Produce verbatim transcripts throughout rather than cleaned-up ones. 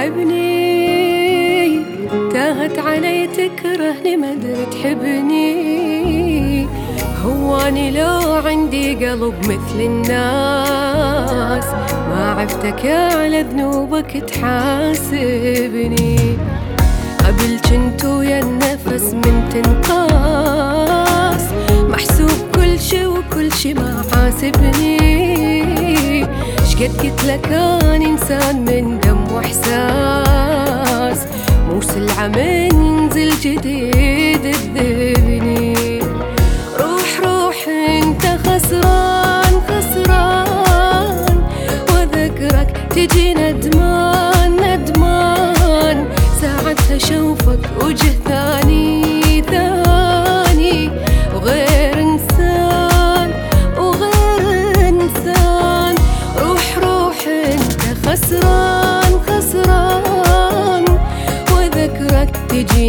تتعبني، تاهت علي تكرهني ما ادري تحبني. هواني لو عندي قلب مثل الناس ما عفتك على ذنوبك تحاسبني. قبل جنت ويا النفس من تنقاس، محسوب كل شي وكل شي ما حاسبني. شقد قلت لك أنا إنسان من دم وإحساس، مو سلعة من ينزل جديد تذبني. روح روح انت خسران خسران، وذكرك تجي ندمان ندمان. ساعتها شوفك وجه ثاني ثاني، وغير انسان وغير انسان. روح روح انت خسران خسران، وذكرك تجي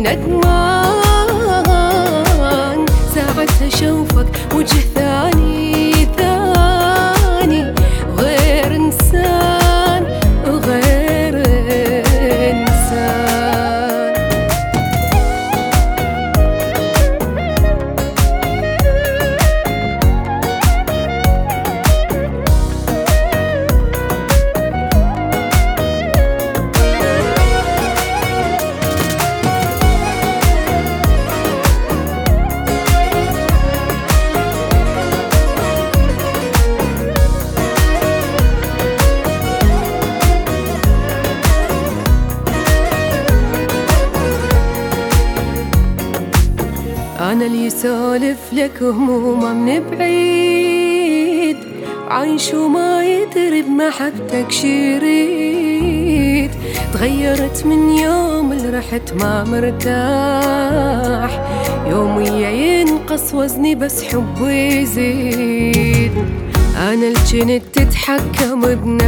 ندمان. ساعتها شوفك وجه ثاني ثاني، وغير انسان وغير انسان. أنا اللي يسولف لك همومه من بعيد، عايش وما يدري بمحبتك شريد. تغيرت من يوم اللي رحت ما مرتاح، يوميا ينقص وزني بس حبي يزيد. أنا اللي كنت تتحكم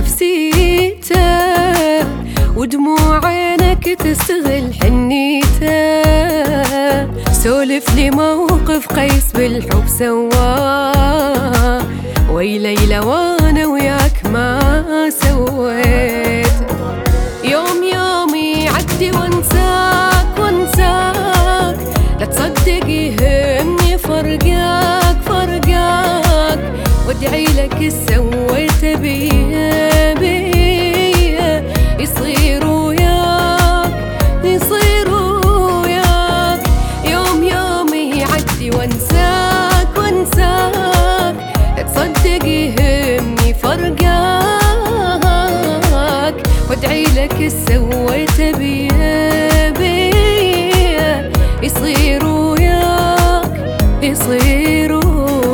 بنفسيته، ودموع عينك تستغل حنيته. سولف لي موقف قيس بالحب سواه، ويلي وانا وياك ما سويت. يوم يوم يعدي وانساك وانساك، لا تصدق يهمني فرقاك فرقاك. وادعي لك سويت بيه بيه، يصير وياك يصير وياك. يوم يوم يعدي وانساك وانساك، لا تصدق يهمني فرقاك. وادعي لك سويت بيه بيه، يصير وياك يصير وياك.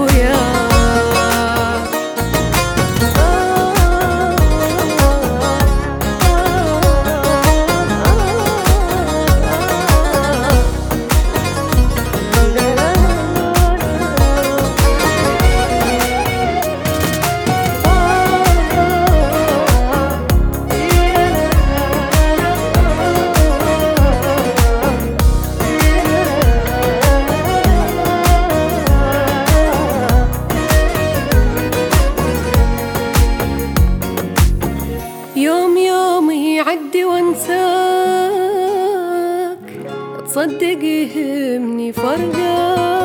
يوم يوم يعدي وانساك، تصدق يهمني فرقاك.